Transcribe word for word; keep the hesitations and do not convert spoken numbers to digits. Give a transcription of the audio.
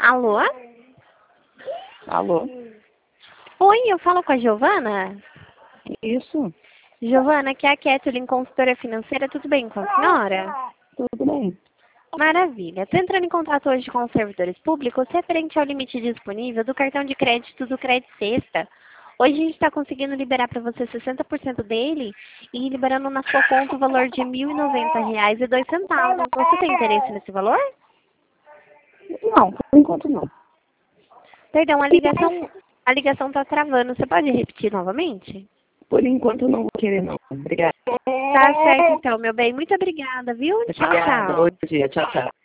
Alô? Alô? Oi, eu falo com a Giovana? Isso, Giovana, aqui é a Kathleen, consultora financeira. Tudo bem com a senhora? tudo bem. Maravilha. Estou entrando em contato hoje com os servidores públicos referente ao limite disponível do cartão de crédito do Crédito Sexta. Hoje a gente está conseguindo liberar para você sessenta por cento dele e liberando na sua conta o valor de mil e noventa reais e dois centavos. Você tem interesse nesse valor? Não, por enquanto não. Perdão, a ligação a ligação está travando. Você pode repetir novamente? Por enquanto eu não vou querer não. Obrigada. Tá certo então, meu bem. Muito obrigada, viu? Tchau, Obrigada. tchau. Bom dia. Tchau, tchau.